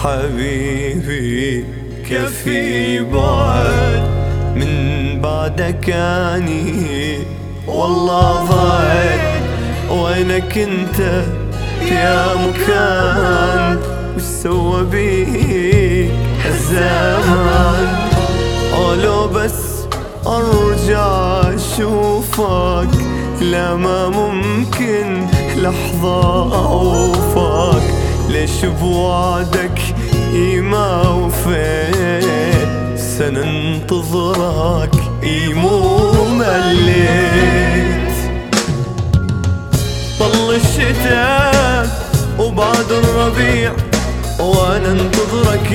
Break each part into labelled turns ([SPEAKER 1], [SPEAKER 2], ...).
[SPEAKER 1] حبيبي كفي بعد من بعدك اني والله ضايع. وينك انت يا مكان وش سوى بيك الزمان؟ لو بس ارجع اشوفك لا ما ممكن لحظة اوفاك. ليش بوعدك ما وفيت؟ سننتظرك مو مليت. طل الشتاء وبعد الربيع وانا انتظرك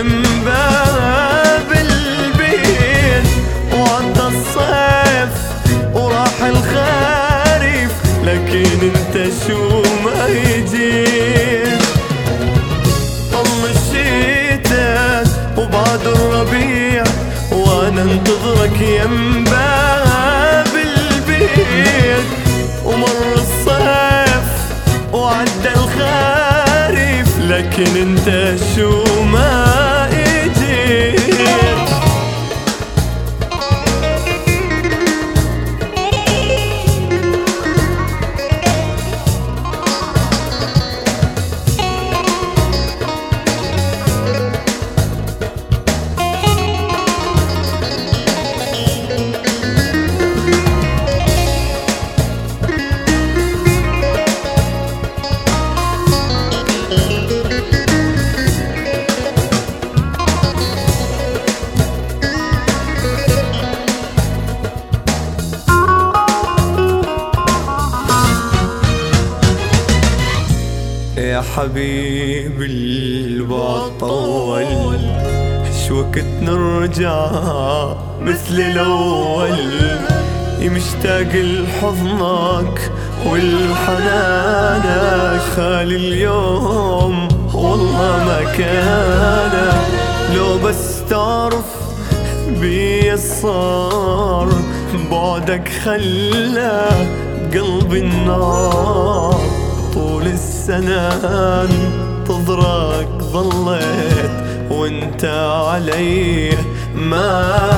[SPEAKER 1] ينباب البيت. وعدى الصيف وراح الخريف لكن انت شو ما يجيت. طل الشتاء وبعد الربيع وانا انتظرك ينباب البيت. ومر الصيف وعدى الخريف لكن انت شو ما اجيت. يا حبيبي البعد طول شو وقت نرجع مثل الأول. مشتاق لحضنك والحنانك خالي اليوم والله ما كان. لو بس تعرف بي صار بعدك خلى قلبي النار. طول السنة انتظرك ظليت وانت علي ما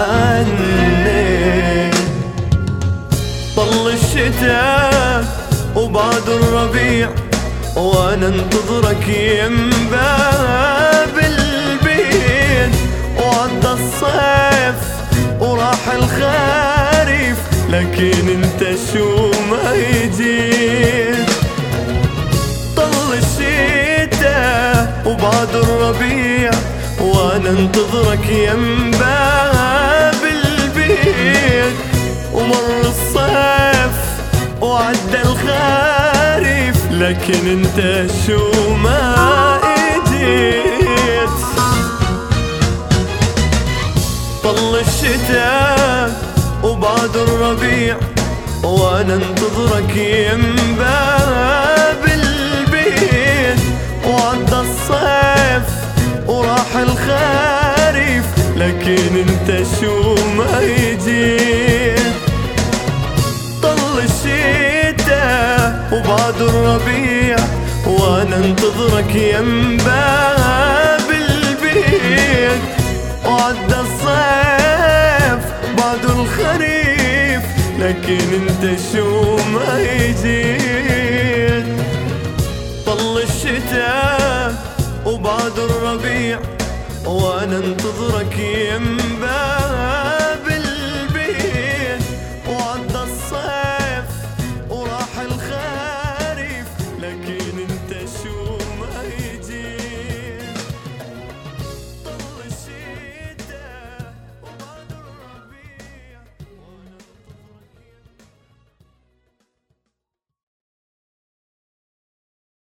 [SPEAKER 1] حنيت. طل الشتاء وبعد الربيع وانا انتظرك ينباب البيت. وعدى الصيف وراح الخريف لكن انت شو ما يجيت. طل الشتاء وبعد الربيع وانا انتظرك ينباب البيت. ومر الصيف وعدى الخريف لكن انت شو ما اجيت. طل الشتاء وبعد الربيع وانا انتظرك ينباب البيت. وعدى الصيف وراح الخريف لكن انت شو ما يجيت. طل الشتاء وبعد الربيع وانا انتظرك ينباب البيت. وعدى الصيف بعد الخريف لكن انت شو ما يجيت. طل الشتاء وبعد الربيع وانا انتظرك ينباب